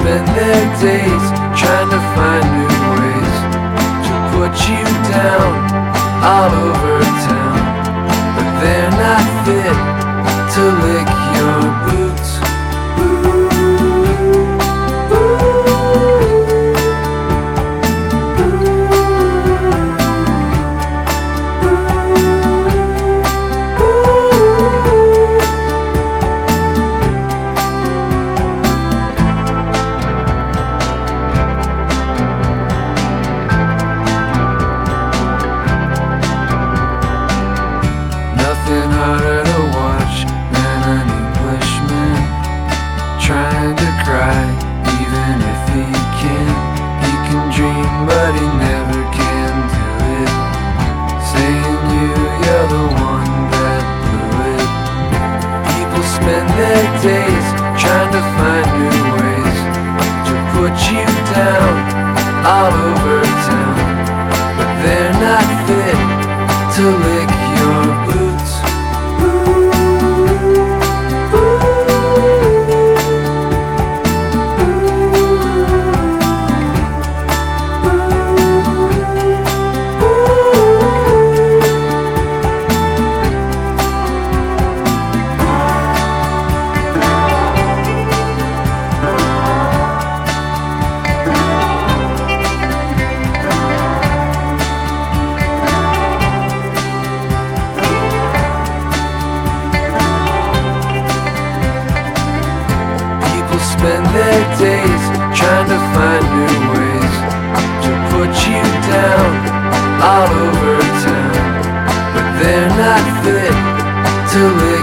spend their days trying to find new ways to put you down all over town, but they're not fit to lick your boots. Nothing harder to watch than an Englishman trying to cry, even if he can. He can dream, but he never can do it. Saying you're the one that blew it. People spend their days trying to find new ways to put you down all over town, but they're not fit to lick your boots. Spend their days trying to find new ways to put you down all over town, but they're not fit to live